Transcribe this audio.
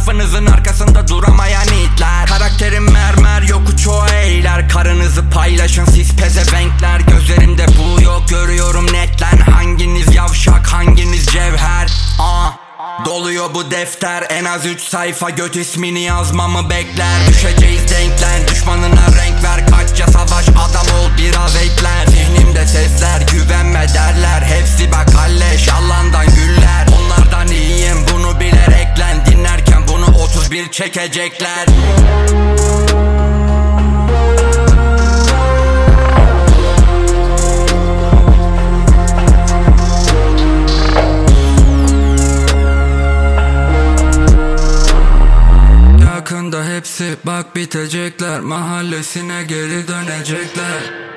Lafınızın arkasında duramayan itler. Karakterim mermer yoku çoğu eyler. Karınızı paylaşın siz pezevenkler. Gözlerimde bu yok görüyorum netlen. Hanginiz yavşak hanginiz cevher. Doluyor bu defter, en az 3 sayfa göt ismini yazmamı bekler. Düşeceğiz denklen, düşmanına renk ver. Kaçça savaş, adam ol biraz eklen. Zihnimde sesler, güvenme derler. Hepsi bak halleş, Allah'ından güller. Onlardan iyiyim, bunu bilereklen. Dinlerken bunu 31 çekecekler. Yakında hepsi bak bitecekler. Mahallesine geri dönecekler.